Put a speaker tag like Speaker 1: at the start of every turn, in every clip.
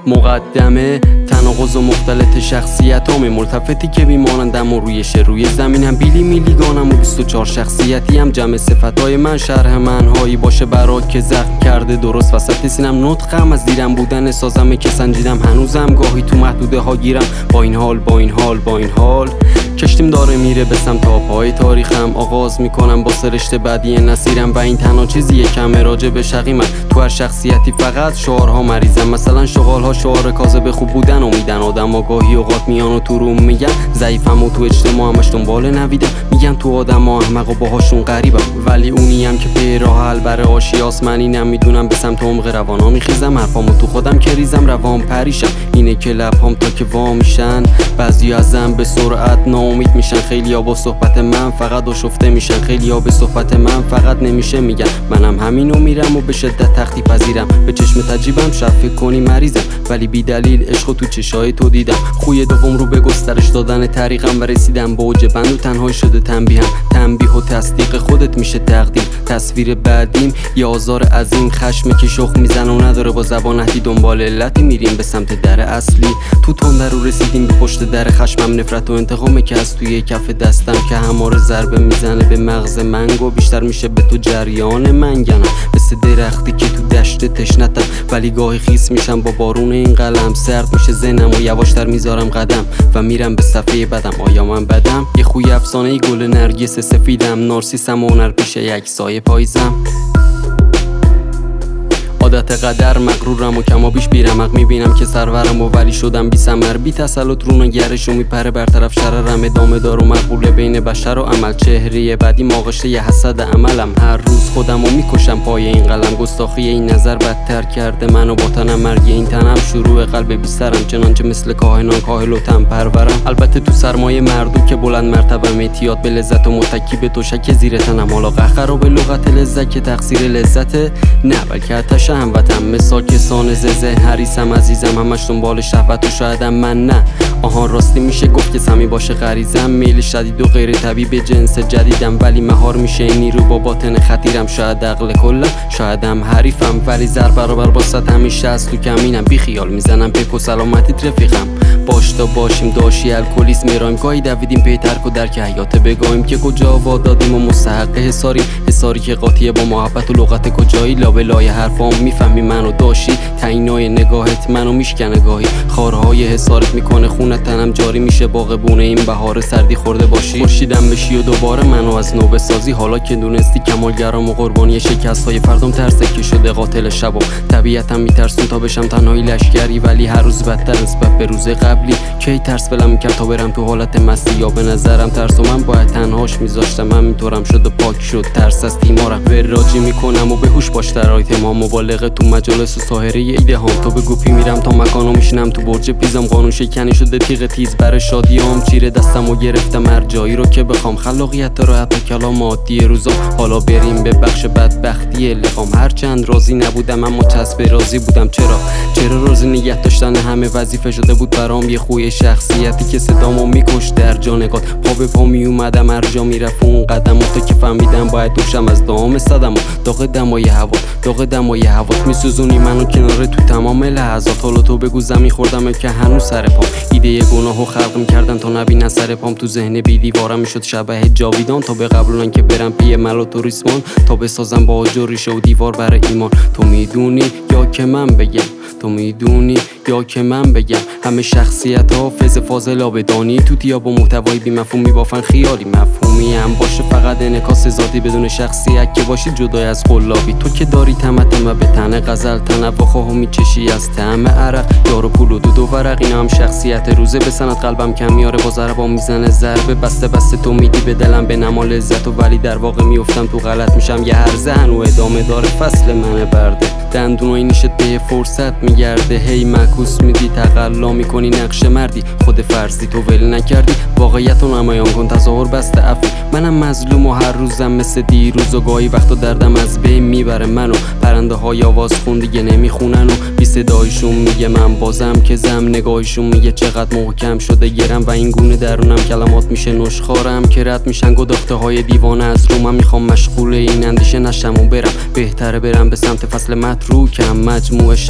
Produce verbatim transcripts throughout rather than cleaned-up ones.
Speaker 1: مقدمه تناقض و مختلط شخصیتام ملتفتی که بیمانندم و روی روی زمینم بیلی میلیگانم و بیست و چهار شخصیتی هم جمع صفتای من شرح منهایی باشه برا که زخم کرده درست وسط سینم نطقم از دیرم بودن سازمه که سنجیدم هنوزم گاهی تو محدوده ها گیرم با این حال با این حال با این حال کشتیم داره میره به سمت پای تاریخم آغاز میکنم با سرشته بعدی نصیرم و این تنها چیزیه کمه راجع به شقی من تو هر شخصیتی فقط شعارها مریضم مثلا شغالها شعار کاذب خوب بودن امیدن آدم آگاهی اوقات میان و تو روم میگن ضعیفم و تو اجتماع همش دنبال نویدم میگن تو آدم ها احمق و باهاشون غریبم ولی اونیم که به راه حل بر آشیاس من اینم میدونم به سمت عمق روانا میخیزم حرفامو تو خودم که ریزم روان پریشم اینه که لبهام تا که وا میشن بعضی ازم به سرعت ناامید میشن خیلیا با صحبت من فقط آشفته میشن خیلیا به صحبت من فقط نمیشه میگن منم همینو میرم و به شدت تختی پذیرم به چشم تجیبم شب فکر کنی مریضم ولی بی دلیل عشق تو چشای تو دیدم خوی دوم رو به گسترش دادن طریقم و رسیدم به اوج بند و تنهایی شده تنبیهم تنبیه و تصدیق خودت میشه تقدیم تصویر بعدیم یه آزار عظیم خشمه که شخ میزنه و نداره با زبان اهدی دنبال علتی میریم به سمت در اصلی تو تندر رو رسیدیم به پشت در خشمم نفرت و انتقامه که از توی کف دستم که هماره ضربه میزنه به مغز منگو بیشتر میشه به تو جریان منگنم مثل درختی که تو دشت تشنتم ولی گاهی خیس میشم با بارون این قلم سرد میشه ذهنم و یواشتر میذارم قدم و میرم به صفحه بدم آیا من بدم یه خوی افسانه‌ای گل نرگس سفیدم نارسیسم و هنر پیش یک سایه پاییزم عادت قدر مغرورم و کما بیش بیرمق میبینم که سرورم و ولی شدم بی ثمر بی تسلط رو نگرش و میپره برطرف شررم ادامه دار و مقبوله بین بشر و عمل چهره بعدی ماغشته ی حسد عملم هر روز خودم رو میکشم پای این قلم گستاخی این نظر بدتر کرده منو با تنم مرگ این تنم شروع قلب بی سرم چنانچه مثل کاهنان کاهل و تن پرورم البته تو سرمایه مردو که بلند مرتبه اعتیاد به لذت و متکی به توشک زیر تنم حالا قهر و به لغت لذت که تقصیر لذت نه بلکه آتش هموطن مثال کسان ززه حریصم عزیزم همش دنبال شهوت و شایدم من نه آهان راستی میشه گفت که سمی باشه غریزم میل شدید و غیر طبیعی به جنس جدیدم ولی مهار میشه نیرو با باطن خطیرم شاید عقل کلم شایدم حریفم ولی زر برابر با صد همیشه از تو کمینم بی خیال میزنم پیک و سلامتیت رفیقم باش تا باشیم داشی الکلیس میرایم گاهی دویدیم پی ترک و درک حیات بگایم که کجا وادادیم و مستحق حساری حساری که قاطیه با محبت و لغت کجایی لابلای حرفام میفهمی منو داشی تعینای نگاهت منو میشکنه گاهی خارهای حسارت میکنه خونت تنم جاری میشه باغبونه این بهار سردی خورده باشی خورشیدم بشی و دوباره منو از نو بسازی حالا که دونستی کمالگرام و قربانی شکستهای فردام ترسه که شده قاتل شبم طبیعتم میترسون تا بشم تنهایی لشکری ولی هر روز بدتر نسبت به روز قبلی کی ترس ولم میکرد تا برم تو حالت مستی یا به نظرم ترس و من باید تنهاش میذاشتم همینطورم شد و پاک شد ترس از تیمارم وراجی میکنم و به هوش باش درایت ما مبالغه تو مجالس و ساحره ایده هام تو به گوپی میرم تا مکانو میشینم تو برج پیزم قانون شکنی شده تیغ تیز بر شادیام چیره دستم و گرفتم هر جایی رو که بخوام خلاقیت رو حتی کلام عادی روزا حالا بریم به بخش بدبختی لقام هر چند راضی نبودم اما چسب راضی بودم چرا چرا راضی نگه داشتن همه وظیفه شده بود برام یه خوی شخصیتی که صدامو میکشت در جانگات پا به پا میومدم هر جا میرفت اون قدم و تا که فهمیدم باید دوشم از دام صدم و داغ دمای هوا داغ دمای هوا میسوزونی منو کنار تو تمام لحظات حالا تو بگو زمین خوردم که هنوز سر پام ایده گناهو خلق میکردن تا نبینن سر پام تو ذهن بی دیوارم میشد شبه جاویدان تا بقبولن که برم پی ملات و ریسمان تا بسازم با آجر ریشه و دیوار برای ایمان تو میدونی یا که من بگم تو میدونی یا که من بگم همه شخصیت ها فز فاضل آبدانی توتیا با محتوای بی مفهوم میبافن خیالی مفهومی هم باشه فقط انعکاس ذاتی بدون شخصیت که باشی جدای از قلابی تو که داری تمتم و به تن غزل تنوع خواهو میچشی از طعم عرق یارو پول و دود و ورق اینا هم شخصیت روزه به سنت قلبم کم میاره با ضربام میزنه ضربه بسته بسته تو میدی به دلم به نما لذت و ولی در واقع میافتم تو غلط میشم یه هرزه هنو ادامه داره فصل من برده دندونای نیشت به فرصت میگرده هی معکوس میدی تقلا میکنی نقش مردی خود فرضی تو ول نکردی واقعیت رو نمایان کن تظاهر بسته عفی منم مظلوم و هر روزم مثل دیروز و گاهی وقتا دردم از بین میبره منو پرنده های آواز خون دیگه نمیخونن و بی صدایشون میگه من بازم که زم نگاهشون میگه چقدر محکم شده گرم و این گونه درونم کلمات میشه نشخارم که رد میشن گداخته های دیوانه از رو من میخوام مشغول این اندیشه نشم و برم بهتره برم به سمت فصل متروکم مجموعه شخصیت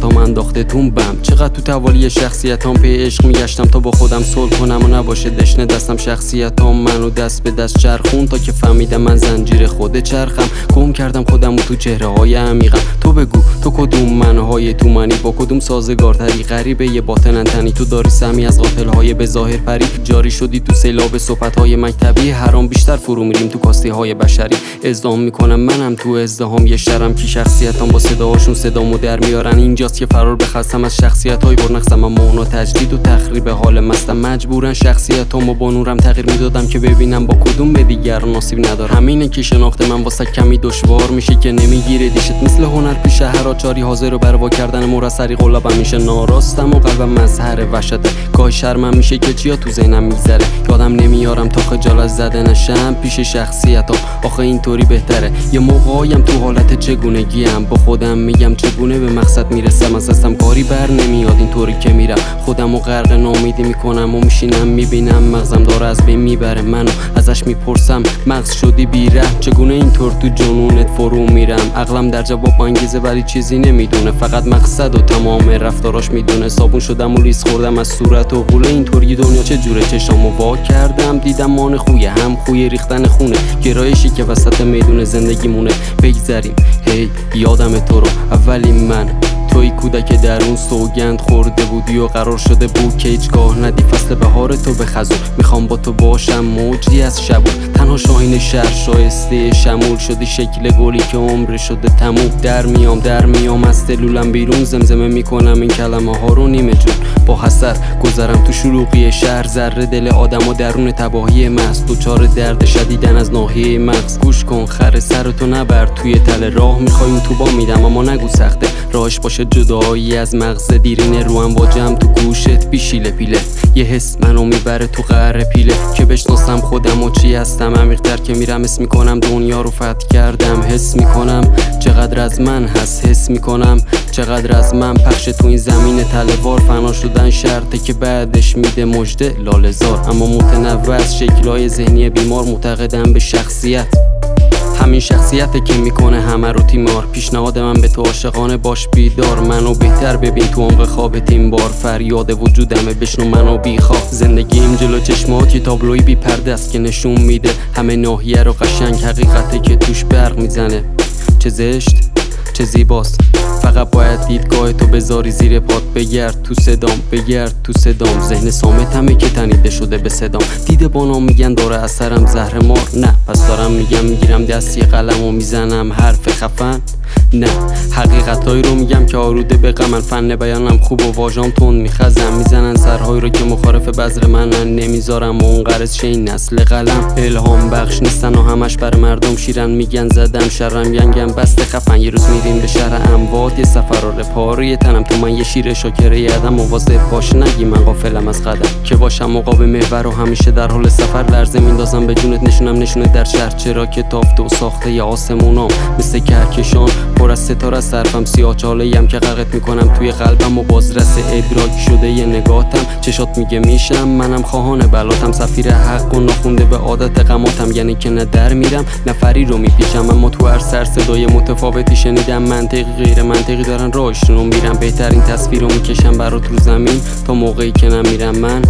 Speaker 1: کارتام انداخته تون بم. چقدر تو توالی شخصیتام پی عشق میگشتم تا با خودم صلح کنم و نباشه دشنه دستم. شخصیتام منو دست به دست چرخون تا که فهمیدم من زنجیر خود چرخم. گم کردم خودم و تو چهره های عمیقم. تو بگو تو کدوم منهای تو منی، با کدوم سازگارتری؟ غریبه یه باطن تنی، تو داری سمی از قاتل های به ظاهر پری. جاری شدی تو سیلاب صحبت های مکتبی، حرام بیشتر فرو میریم تو کاستی های بشری. ازدام میکنم منم تو ازدهام یه شرم که شخصیتام با صداهاشون صدامو در میارن. اینجاست که فرار بخواستم از شخصیت های برنقصم، اما اونا تجدید و تخریب حال مستم. مجبورن شخصیتامو با نورم تغییر میدادم که ببینم با کدوم به دیگر نصیب ندارم. همینه که شناخت من واسه کمی دشوار میشه که نمیگیره دیشت. مثل هنر پیش هراچاری حاضر و بروا کردن مرسری قلابم میشه. ناراستم و قلبم مظهر وحشته. گاهی شرمم میشه که چیا تو ذهنم میگذره. یادم نمیارم تا خجالت زده نشم پیش شخصیتام. آخه اینطوری بهتره. یه موقعایم تو حالت چگونگیم، با خودم میگم چگونه به مقصد میرسم. از دستم کاری بر نمیاد اینطوری که میرم. خودمو غرق ناامیدی میکنم و میشینم میبینم مغزم داره از بین میبره منو. ازش میپرسم مغز شدی بیرحم، چگونه اینطور تو جنونت فرو میرم؟ عقلم در جواب انگیزه ولی چیزی نمیدونه، فقط مقصد و تمام رفتاراش میدونه. صابون شدم و لیس خوردم از صورت و قوله. اینطوری دنیا چه جوره؟ چشامو وا کردم دیدم مان خویه، هم خوی ریختن خونه. گرایشی که وسط میدون زندگی مونه. بگذریم هی یادم تو رو، اولی من توی کودک درون سوگند خورده بودی و قرار شده بود که هیچگاه ندی فصل بهار تو به خزون. میخوام با تو باشم موجی از شبون، تنها شاهین شهر شایسته شمول شدی. شکل گلی که عمر شده تموم. در میام در میام از سلولم بیرون، زمزمه میکنم این کلمه ها رو نیمه جون. با حسر گذرم تو شلوغی شهر، ذره دل آدم و درون تباهی محض. دوچار درد شدیدن از ناحیه مغز. گوش کن خر سرتو نبر توی تله راه. میخوای اون تو با میدم اما نگو سخته. راهش باشه جدایی از مغز دیرینه رو امواجم تو گوشت بیشیله پیله. یه حس منو میبره تو قعر پیله که بشناسم خودم و چی هستم. عمیق‌تر که میرم حس میکنم دنیا رو فتح کردم. حس میکنم چقدر از من هست، حس میکنم چقدر از من پخش تو این زمین تله‌وار. فنا شدن شرطه که بعدش میده مژده لاله‌زار. اما متنوع از شکل‌های ذهنی بیمار، معتقدم به شخصیت. همین شخصیته که میکنه همه رو تیمار. پیشنهاد من به تو عاشقانه باش بیدار. منو بهتر ببین تو عمق خواب تیم بار. فریاد وجودمه بشنو منو بیخواب. زندگیم جلو چشمات یه تابلوی بی پرده است که نشون میده همه ناحیه رو قشنگ. حقیقته که توش برق میزنه. چه زشت چه زیباست. فقط باید دیدگاه تو بذاری زیر پات. بگرد تو صدام بگرد تو صدام. ذهن صامتمه که تنیده شده به صدام. دیده بانا میگن داره اثرم زهر مار. نه پس دارم میگم میگیرم دستی قلم و میزنم حرف خفن. نه حقیقتایی رو میگم که آروده به غمن. فن بیانم خوب و واژام تون میخزم. میزنن سرهایی رو که مخالف بذر منن. نمیذارم و اون قرص شه این نسل قلم. الهام بخش نیستن و همش بر مردم شیرن. میگن زدم شرم ینگم بسته خفن. یه روز میریم به شهر اموات یه سفر و رپاری تنم تو من یه شیر شاکره یادم. مواظب باش نگی من غافلم از قدم. که باشم مقابل محور و همیشه در حال سفر. لرزه میندازم به جونت نشونم نشونت در شهر. چرا که تافته و ساخته ی آسمونام مثل کهکشان پر از ستاره. صرفم سیاه چاله‌ایم که غرقت میکنم توی قلبم و بازرس ادراک شده یه نگاتم. چشات میگه میشم منم خواهان بلاتم. سفیر حق و ناخونده به عادت غماتم. یعنی که نه در میرم نه فری رو میپیچم. اما تو هر سر صدای متفاوتی شنیدم. منطقی غیر منطقی دارن راهشون رو میرم. بهترین تصویر رو میکشم برات رو زمین تا موقعی که نمیرم من.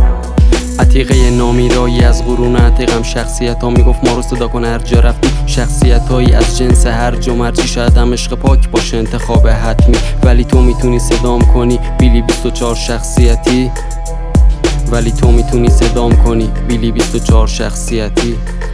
Speaker 1: عتیقه نامیرایی از قرون عتیقم. شخصیت ها میگفت ما رو صدا کن هر جا رفتی. شخصیت هایی از جنس هر جا مرچی. شاید هم عشق پاک باشه انتخاب حتمی، ولی تو میتونی صدام کنی بیلی بیست و چهار شخصیتی. ولی تو میتونی صدام کنی بیلی بیست و چهار شخصیتی.